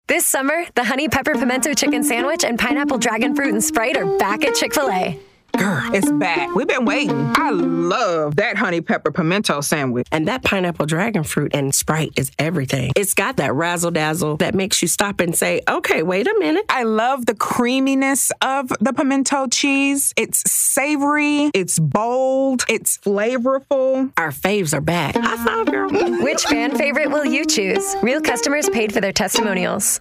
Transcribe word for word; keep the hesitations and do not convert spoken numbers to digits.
This summer, the Honey Pepper Pimento Chicken Sandwich and Pineapple Dragon Fruit and Sprite are back at Chick-fil-A. Girl, it's back. We've been waiting. I love that Honey Pepper Pimento Sandwich. And that Pineapple Dragon Fruit and Sprite is everything. It's got that razzle-dazzle that makes you stop and say, okay, wait a minute. I love the creaminess of the pimento cheese. It's savory. It's bold. It's flavorful. Our faves are back. High five, girl. Which fan favorite will you choose? Real customers paid for their testimonials.